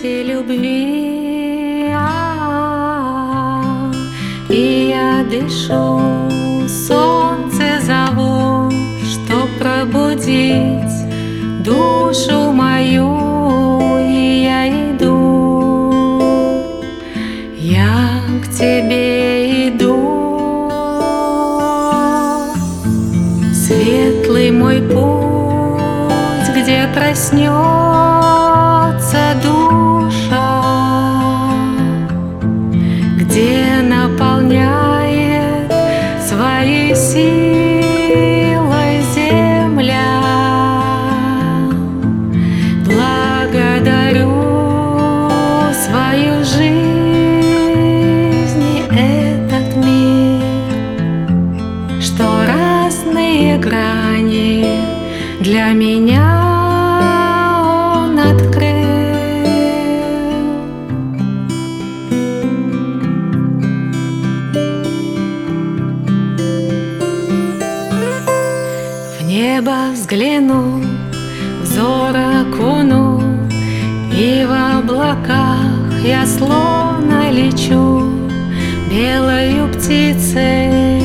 радости, любви, и я дышу, солнце зову, чтоб пробудить душу мою, и я иду, я к тебе иду. Светлый мой путь, где проснется душа, где наполняет своей силой земля. Благодарю свою жизнь и этот мир, что разные грани для меня он открыл. В небо взгляну, взор окуну, и в облаках я словно лечу белою птицей.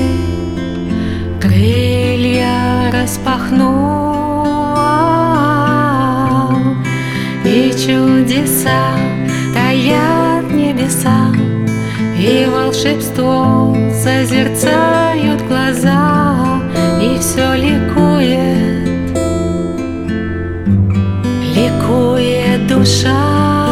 Крылья распахну, и чудеса таят небеса, и волшебство созерцают глаза, и все ликует, ликует душа.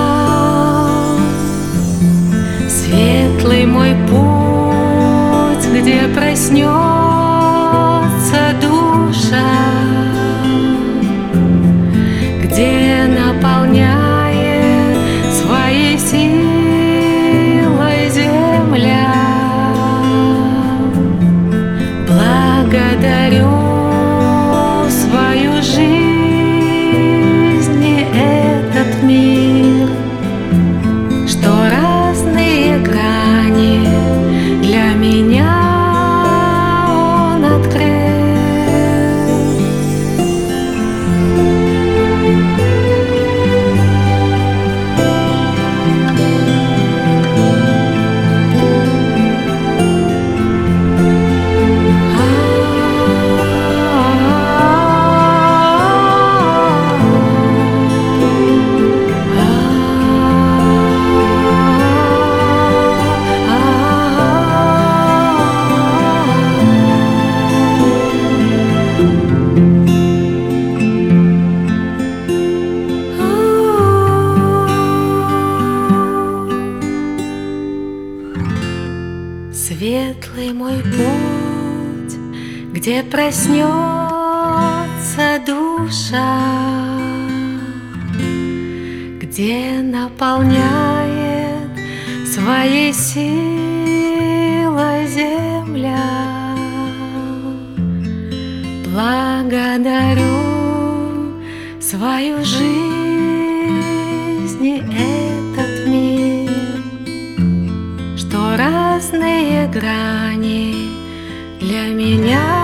Светлый мой путь, где проснется душа, где наполняет своей силой земля. Благодарю свою жизнь и этот мир, что разные грани для меня он открыл. Светлый мой путь, где проснется душа, где наполняет своей силой земля. Благодарю свою жизнь и этот мир, что разные грани для меня